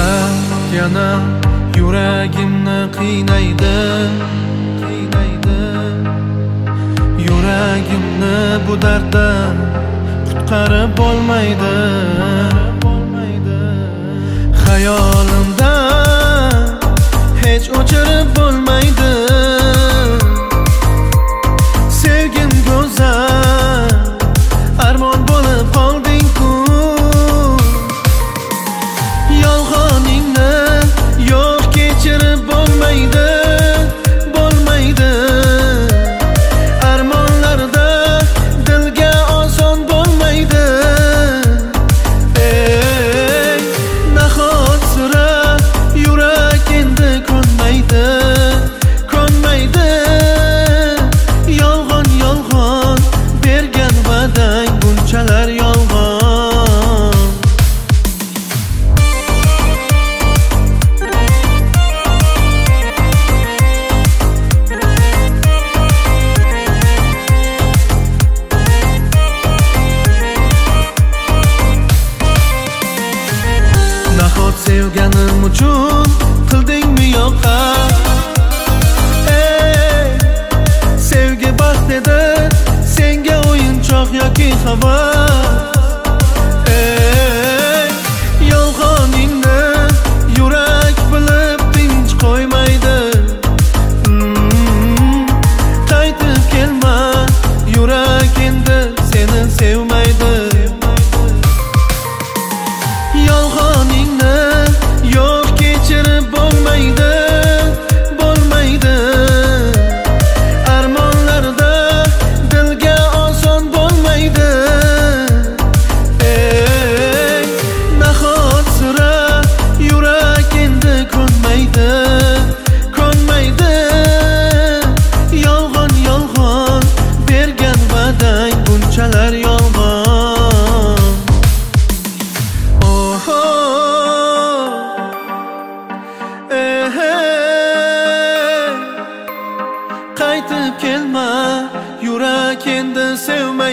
yana yuragimni qiynaydi. Yuragimni bu darddan qutqarib bo'lmaydi. Xayolimdan hech o'chirib bo'lmaydi. Sevgim go'zal, armon bo'lib qolding-ku. Yolg'oningni yo'q kechirib bo'lmaydi. Armonlarda dilga oson bo'lmaydi. Ey, nahot sira yurak endi ko'nmaydi. Yolg'on bergan va'dang bunchalar yolg'on. Nahot sevganim uchun qildingmi yo'qqa? Sevgi baxt edi, senga o'yinchoq yoki havas. Yolg'oningni yurak bilib tinch qo'ymaydi. Qaytib kelma, yurak endi seni sevmaydi. Yolg'oningni yo'q kechirib bo'lmaydi. Armonlarda dilga oson bo'lmaydi. Ey, nahot sira yurak endi ko'nmaydi. Yolg'on bergan va'dang bunchalar yolg'on. Qaytib kelma, yurak endi sevmaydi.